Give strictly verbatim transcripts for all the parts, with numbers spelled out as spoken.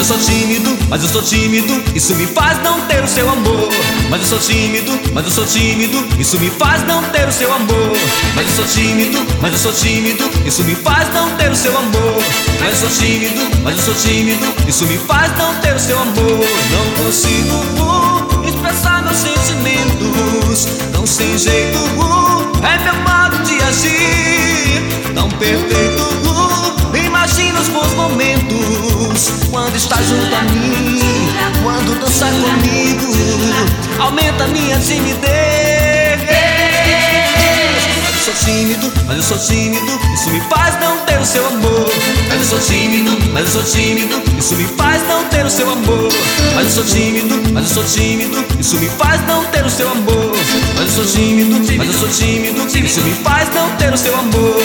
eu sou tímido, mas eu sou tímido, isso me faz não ter o seu amor. Mas eu sou tímido, mas eu sou tímido, isso me faz não ter o seu amor. Mas eu sou tímido, mas eu sou tímido, isso me faz não ter o seu amor. Mas eu sou tímido, mas eu sou tímido, isso me faz não ter o seu amor. Não consigo expressar meus sentimentos, tão sem jeito, é meu modo de agir, tão perfeito. Imagina os bons momentos quando está junto a mim, quando dança comigo, aumenta minha timidez. Mas eu sou tímido, mas eu sou tímido, isso me faz não ter o seu amor. Mas eu sou tímido, mas eu sou tímido, isso me faz não ter o seu amor. Mas eu sou tímido, mas eu sou tímido, isso me faz não ter o seu amor. Mas eu sou tímido, mas eu sou tímido, isso me faz não ter o seu amor.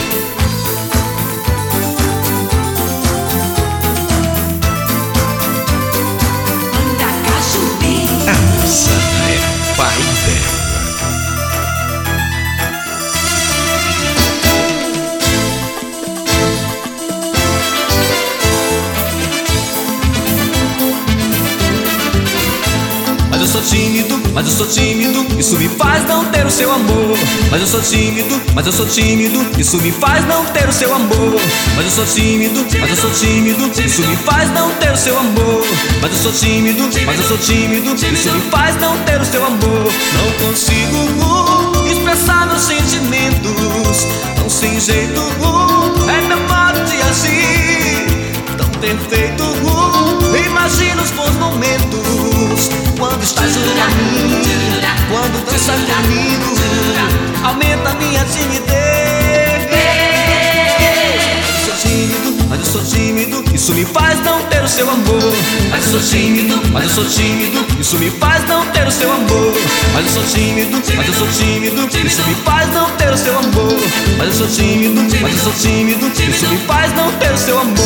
Mas eu sou tímido, mas eu sou tímido, isso me faz não ter o seu amor. Mas eu sou tímido, mas eu sou tímido, isso me faz não ter o seu amor. Mas eu sou tímido, mas eu sou tímido, isso me faz não ter o seu amor. Mas eu sou tímido, mas eu sou tímido, isso me faz não ter o seu amor. Não consigo expressar meus sentimentos, tão sem jeito, é meu modo de agir, tão perfeito. Imagina os bons momentos quando está junto a mim, quando dança comigo, aumenta minha timidez. Eu sou tímido, mas eu sou tímido, isso me faz não ter o seu amor. Mas eu sou tímido, mas eu sou tímido, isso me faz não ter o seu amor. Mas eu sou tímido, mas eu sou tímido, isso me faz não ter o seu amor. Mas eu sou tímido, mas eu sou tímido, isso me faz não ter o seu amor.